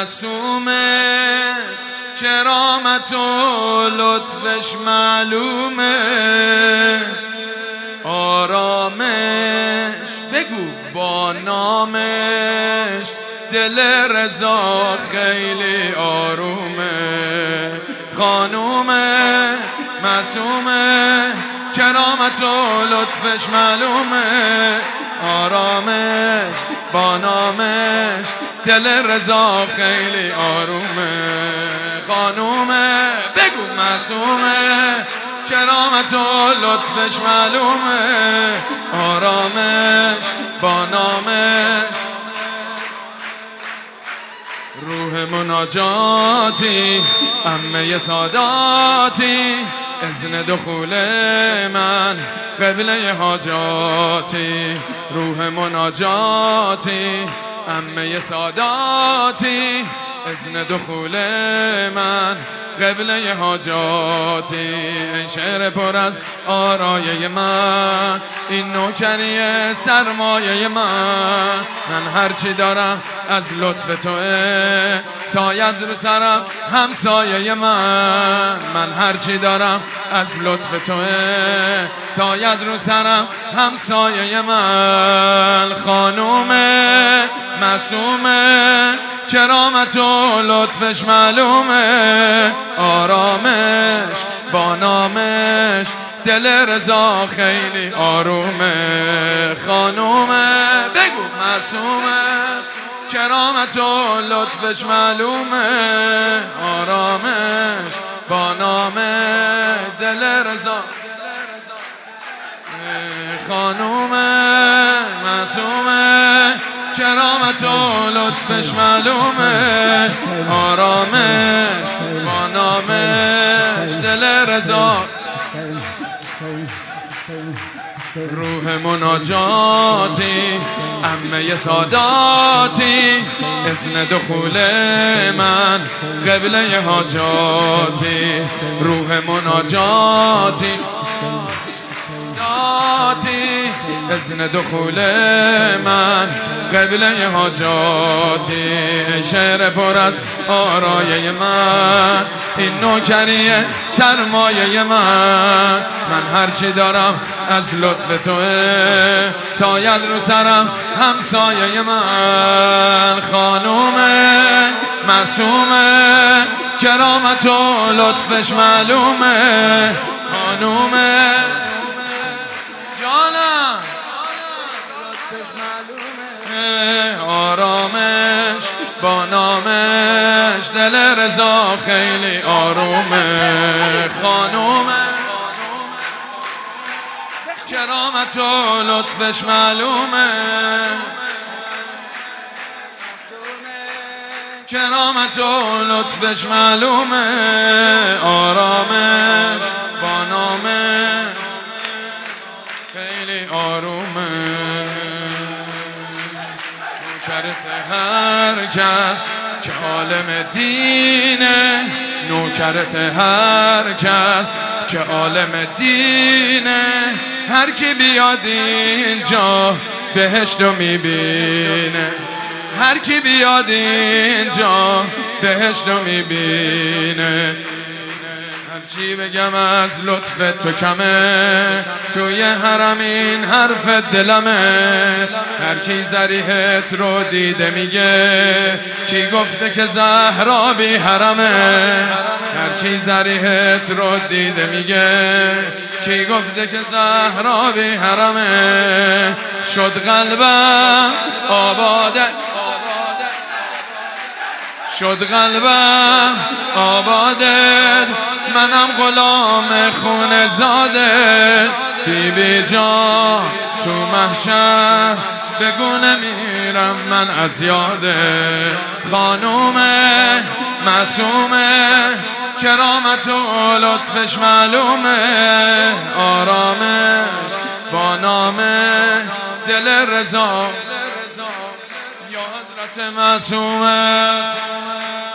معصومه، کرامت و لطفش معلومه. آرامش بگو با نامش، دل رضا خیلی آرومه. خانومه معصومه، کرامت و لطفش معلومه. آرامش با نامش، دل رضا خیلی آرومه. خانومه بگو معصومه، کرامت و لطفش معلومه. آرامش با نامش، روح مناجاتی، عمه ساداتی، اذن دخول من قبله حاجاتی. روح مناجاتی، عمه ساداتی، اذن دخول من قبله حاجاتی. این شعر پر از آرایه من، این نوکری سرمایه من هرچی دارم از لطف توه، سایت رو سرم همسایه من هرچی دارم از لطف توه، سایت رو سرم همسایه من. خانومه معصومه، کرامت و لطفش معلومه. آرامش با نامش، دل رضا خیلی آرومه. خانومه بگو معصومه، کرامت و لطفش معلومه. آرامش با نامش، دل رضا. خانومه معصومه، کرامت و لطفش معلومه. آرامش با نامش، دل رضا. روح مناجاتی، عمه ساداتی، اذن دخول من قبله حاجاتی. روح مناجاتی، اذن دخول من قبله حاجاتی. شعر پر از آرایه من، این نوکری سرمایه من هرچی دارم از لطف توه، سایت رو سرم همسایه من. خانومه معصومه، کرامت و لطفش معلومه. خانومه جانم، آرامش با نامش، دل رضا خیلی آرومه. خانومه کرامت و لطفش معلومه. کرامت و لطفش معلومه. آرامش با نامش خیلی آرومه. نوکرت هر کس که عالم دینه، نوکرت هر کس که عالم دینه. هر کی بیاد اینجا بهشت رو میبینه. هر کی بیاد اینجا بهشت رو میبینه. هرچی بگم از لطف تو کمه، توی حرم این حرف دلمه. هر کی ضریحت رو دیده میگه، کی گفته که زهرا بی حرمه. هر کی ضریحت رو دیده میگه، کی گفته که زهرا بی حرمه. شد قلبم آباده، شد قلبم آباده، منم غلام خون زاده. بی بی جان تو محشر بگو نمیرم من از یاده. خانومه معصومه، کرامت و لطفش معلومه. آرامش با نامه، دل رضا. یا حضرت معصومه.